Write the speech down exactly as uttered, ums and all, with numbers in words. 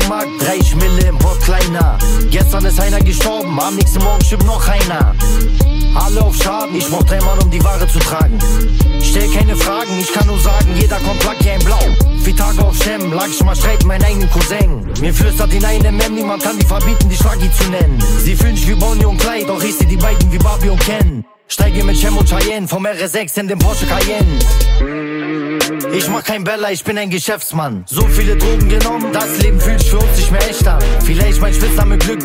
Markt, drei Schmille im Port kleiner. Gestern ist einer gestorben, am nächsten Morgen stirbt noch einer. Alle auf Schaden, ich brauch drei Mann, um die Ware zu tragen. Stell keine Fragen, ich kann nur sagen, jeder kommt lucky ein Blau. Vier Tage auf Shem, lag ich mal Streit mit meinem eigenen Cousin. Mir flüstert hinein M M, niemand kann die verbieten, die Schlaggy zu nennen. Sie fühlen sich wie Bonnie und Clyde, doch ich seh die beiden wie Barbie und Ken. Steige mit Shem und Cheyenne, vom R S sechs in den Porsche Cayenne. Ich mach kein Bella, ich bin ein Geschäftsmann. So viele Drogen genommen, das Leben fühlt sich für uns nicht mehr echt an. Vielleicht mein Spitzname Glück,